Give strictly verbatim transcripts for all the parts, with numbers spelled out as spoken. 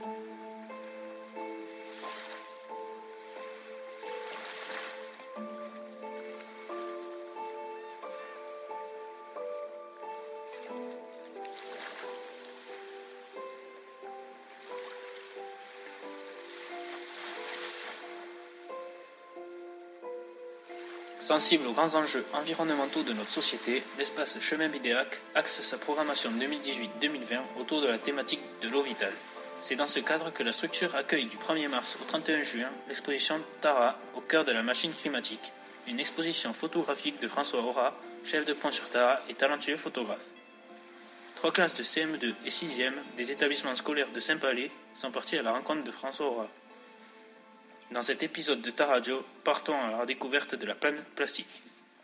Sensible aux grands enjeux environnementaux de notre société, l'espace Chemin Bidéac axe sa programmation deux mille dix-huit deux mille vingt autour de la thématique de l'eau vitale. C'est dans ce cadre que la structure accueille du premier mars au trente et un juin l'exposition Tara au cœur de la machine climatique, une exposition photographique de François Aura, chef de Pointe-sur-Tara et talentueux photographe. Trois classes de C M deux et sixième des établissements scolaires de Saint-Palais sont partis à la rencontre de François Aura. Dans cet épisode de Ta Radio, partons à la découverte de la planète plastique.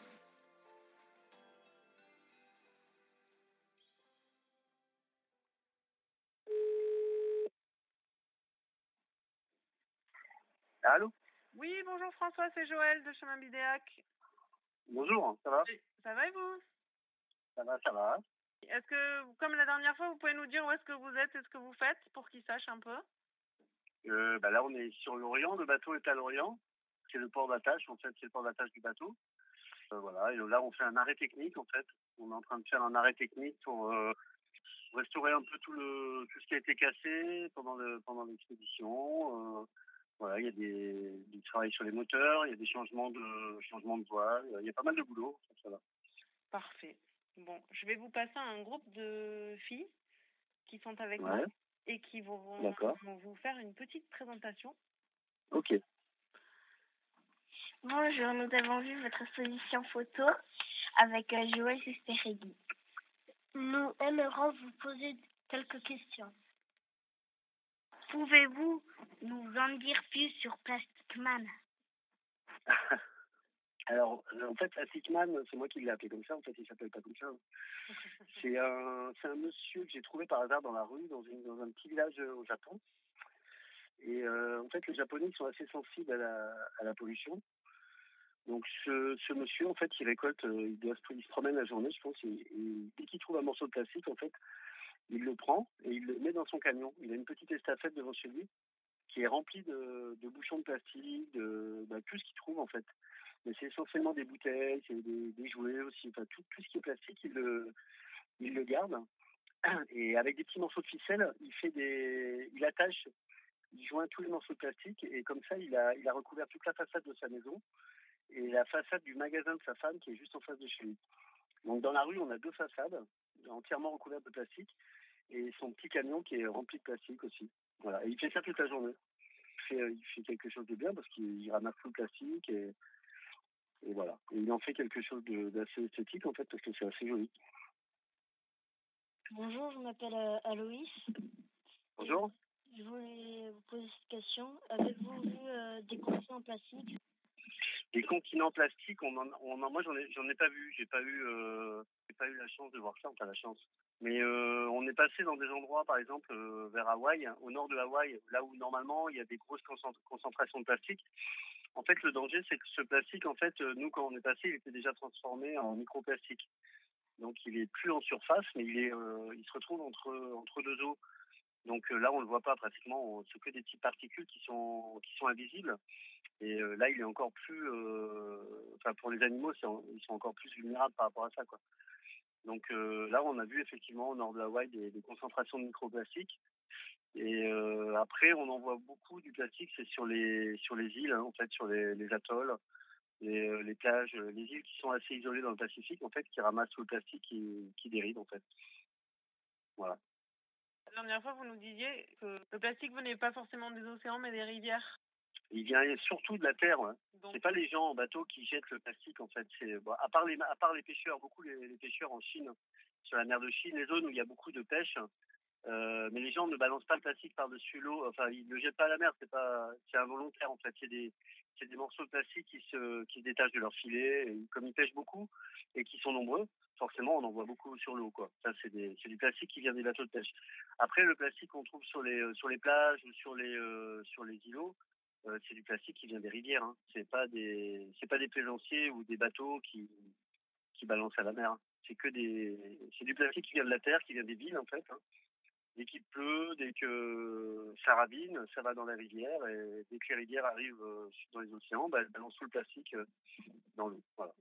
Allô ? Oui, bonjour François, c'est Joël de Chemin Bidéac. Bonjour, ça va ? Ça va et vous ? Ça va, ça va. Est-ce que, comme la dernière fois, vous pouvez nous dire où est-ce que vous êtes et ce que vous faites pour qu'ils sachent un peu ? euh, bah Là, on est sur l'Orient, le bateau est à l'Orient. C'est le port d'attache, en fait, c'est le port d'attache du bateau. Euh, voilà, et là, on fait un arrêt technique, en fait. On est en train de faire un arrêt technique pour euh, restaurer un peu tout, le, tout ce qui a été cassé pendant, le, pendant l'expédition. Euh, voilà, il y a des, du travail sur les moteurs, il y a des changements de, changements de voile, il y a pas mal de boulot. Ça va. Parfait. Bon, je vais vous passer un groupe de filles qui sont avec Ouais. moi et qui vont, vont vous faire une petite présentation. Ok. Bonjour, nous avons vu votre exposition photo avec euh, Joël Sesperegui. Nous aimerons vous poser quelques questions. Pouvez-vous nous en dire plus sur Plastic Man ? Alors, en fait, Plastic Man, c'est moi qui l'ai appelé comme ça. En fait, il s'appelle pas comme ça. C'est un, c'est un monsieur que j'ai trouvé par hasard dans la rue, dans, une, dans un petit village au Japon. Et euh, en fait, les Japonais ils sont assez sensibles à la, à la pollution. Donc, ce, ce monsieur, en fait, il récolte, euh, il, doit, il se promène la journée, je pense, et, et dès qu'il trouve un morceau de plastique, en fait, il le prend et il le met dans son camion. Il a une petite estafette devant chez lui qui est remplie de, de bouchons de plastique, de bah, tout ce qu'il trouve, en fait. Mais c'est essentiellement des bouteilles, c'est des, des jouets aussi, enfin, tout, tout ce qui est plastique, il le, il le garde. Et avec des petits morceaux de ficelle, il fait des, il attache, il joint tous les morceaux de plastique et comme ça, il a, il a recouvert toute la façade de sa maison et la façade du magasin de sa femme qui est juste en face de chez lui. Donc dans la rue, on a deux façades entièrement recouvertes de plastique et son petit camion qui est rempli de plastique aussi. Voilà. Et il fait ça toute la journée. Il fait, il fait quelque chose de bien parce qu'il ramasse tout le plastique et, et voilà. Et il en fait quelque chose de, d'assez esthétique en fait parce que c'est assez joli. Bonjour, je m'appelle euh, Aloïs. Bonjour. Je voulais vous poser cette question. Avez-vous vu euh, des contenants en plastique ? Des continents plastiques, on en, on en, moi j'en ai, j'en ai pas vu, j'ai pas eu, euh, j'ai pas eu la chance de voir ça, enfin la chance. Mais euh, on est passé dans des endroits, par exemple euh, vers Hawaï, au nord de Hawaï, là où normalement il y a des grosses concentrations de plastique. En fait, le danger, c'est que ce plastique, en fait, nous quand on est passé, il était déjà transformé en microplastique. Donc il est plus en surface, mais il est, euh, il se retrouve entre entre deux eaux. Donc euh, là, on le voit pas pratiquement, c'est que des petites particules qui sont qui sont invisibles. Et euh, là, il est encore plus, euh, enfin pour les animaux, c'est en, ils sont encore plus vulnérables par rapport à ça, quoi. Donc euh, là, on a vu effectivement au nord de Hawaï des, des concentrations de microplastiques. Et euh, après, on en voit beaucoup du plastique, c'est sur les sur les îles, hein, en fait, sur les, les atolls, les, les plages, les îles qui sont assez isolées dans le Pacifique, en fait, qui ramassent tout le plastique qui, qui dérive, en fait. Voilà. La dernière fois, vous nous disiez que le plastique venait pas forcément des océans, mais des rivières. Il vient surtout de la terre. Ouais. Donc, c'est pas les gens en bateau qui jettent le plastique en fait. C'est bon, à part les à part les pêcheurs, beaucoup les, les pêcheurs en Chine, sur la mer de Chine, les zones où il y a beaucoup de pêche. Euh, mais les gens ne balancent pas le plastique par-dessus l'eau. Enfin, ils ne le jettent pas à la mer. C'est pas, c'est involontaire en fait. C'est des, c'est des morceaux de plastique qui se, qui se détachent de leur filet. Et comme ils pêchent beaucoup et qui sont nombreux, forcément, on en voit beaucoup sur l'eau, quoi. Ça, c'est des, c'est du plastique qui vient des bateaux de pêche. Après, le plastique qu'on trouve sur les, sur les plages ou sur les, euh, sur les îlots, euh, c'est du plastique qui vient des rivières. Hein. C'est pas des, c'est pas des plaisanciers ou des bateaux qui, qui balancent à la mer. C'est que des, c'est du plastique qui vient de la terre, qui vient des villes en fait. Hein. dès qu'il pleut, dès que ça ravine, ça va dans la rivière et dès que les rivières arrivent euh, dans les océans, bah, elles balancent tout le plastique euh, dans l'eau. Voilà.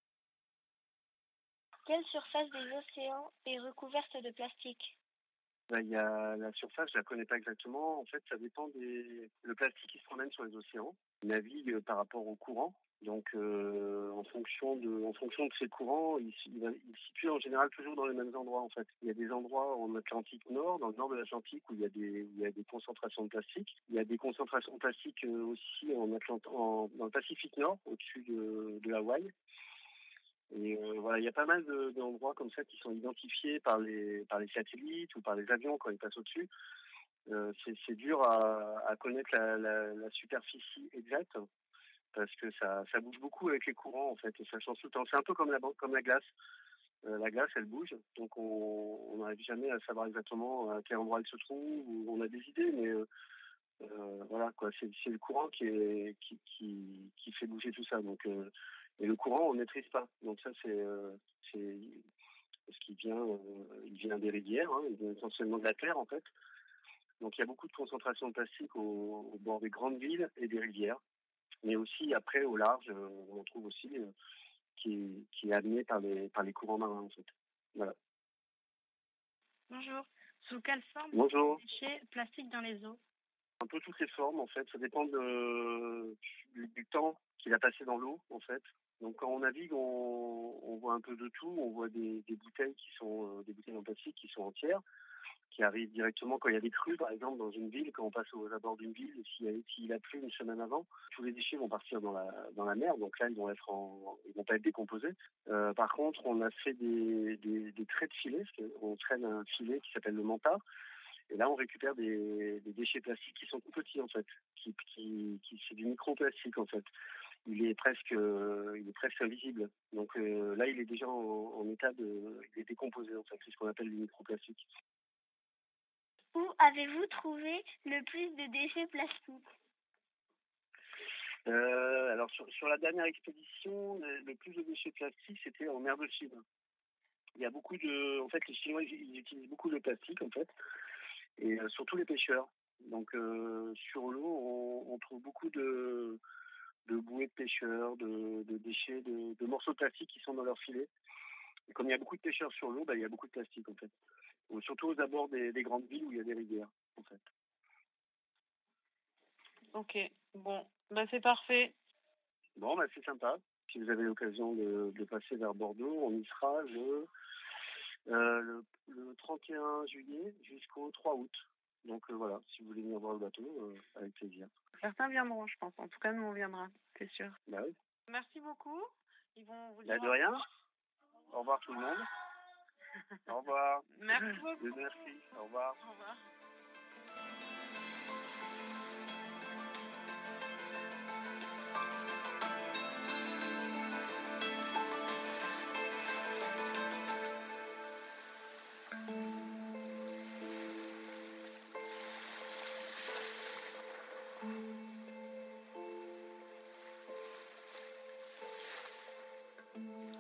Quelle surface des océans est recouverte de plastique? Bah, il y a la surface, je la connais pas exactement. En fait, ça dépend des le plastique qui se promène sur les océans. Il navigue euh, par rapport au courant. Donc, euh, en fonction de, en fonction de ces courants, il, s- il, va- il se situe en général toujours dans les mêmes endroits. En fait, il y a des endroits en Atlantique Nord, dans le nord de l'Atlantique, où il y a des, où il y a des concentrations de plastique. Il y a des concentrations de plastique euh, aussi en Atlant en, dans le Pacifique Nord, au-dessus de, de Hawaï. Et euh, voilà, il y a pas mal de- d'endroits comme ça qui sont identifiés par les par les satellites ou par les avions quand ils passent au-dessus. Euh, c'est c'est dur à, à connaître la, la, la superficie exacte parce que ça, ça bouge beaucoup avec les courants en fait et ça change tout le temps. C'est un peu comme la comme la glace. Euh, la glace, elle bouge, donc on on n'arrive jamais à savoir exactement à quel endroit elle se trouve. Ou on a des idées, mais euh, euh, voilà quoi. C'est c'est le courant qui est qui qui, qui fait bouger tout ça. Donc euh, et le courant, on ne maîtrise pas. Donc ça, c'est euh, c'est parce qu'il vient, euh, il vient des rivières, hein, il vient essentiellement de la terre en fait. Donc il y a beaucoup de concentration de plastique au, au bord des grandes villes et des rivières, mais aussi après au large, euh, on en trouve aussi euh, qui, est, qui est amené par les par les courants marins en fait. Voilà. Bonjour. Sous quelle forme Bonjour. déchets plastiques dans les eaux? Un peu toutes les formes en fait, ça dépend de, du, du temps qu'il a passé dans l'eau en fait. Donc quand on navigue, on, on voit un peu de tout, on voit des, des bouteilles qui sont euh, des bouteilles en plastique qui sont entières, qui arrivent directement quand il y a des crues, par exemple, dans une ville, quand on passe aux abords d'une ville, et s'il, y a, s'il a plu une semaine avant, tous les déchets vont partir dans la, dans la mer, donc là, ils vont être en, ils vont pas être décomposés. Euh, par contre, on a fait des, des, des traits de filet, parce qu'on traîne un filet qui s'appelle le manta, et là, on récupère des, des déchets plastiques qui sont tout petits, en fait, qui, qui, qui c'est du microplastique, en fait. Il est presque, euh, il est presque invisible. Donc euh, là, il est déjà en, en état de, il est décomposé, en fait, c'est ce qu'on appelle du microplastique. Où avez-vous trouvé le plus de déchets plastiques? Euh, alors sur, sur la dernière expédition, le, le plus de déchets plastiques, c'était en mer de Chine. Il y a beaucoup de, en fait, les Chinois ils, ils utilisent beaucoup de plastique en fait, et euh, surtout les pêcheurs. Donc euh, sur l'eau, on, on trouve beaucoup de, de bouées de pêcheurs, de, de déchets, de, de morceaux de plastique qui sont dans leurs filets. Et comme il y a beaucoup de pêcheurs sur l'eau, bah, il y a beaucoup de plastique en fait. Ou surtout aux abords des, des grandes villes où il y a des rivières en fait. Ok, bon, bah c'est parfait. Bon, bah, c'est sympa. Si vous avez l'occasion de, de passer vers Bordeaux, on y sera le, euh, le, le trente et un juillet jusqu'au trois août. Donc euh, voilà, si vous voulez venir voir le bateau, euh, avec plaisir. Certains viendront, je pense. En tout cas, nous, on viendra, c'est sûr. Bah oui. Merci beaucoup. Ils vont vous Bah, dire... de rien. Au revoir tout le monde. Au revoir. Merci beaucoup. Merci. Au revoir. Au revoir. Thank you.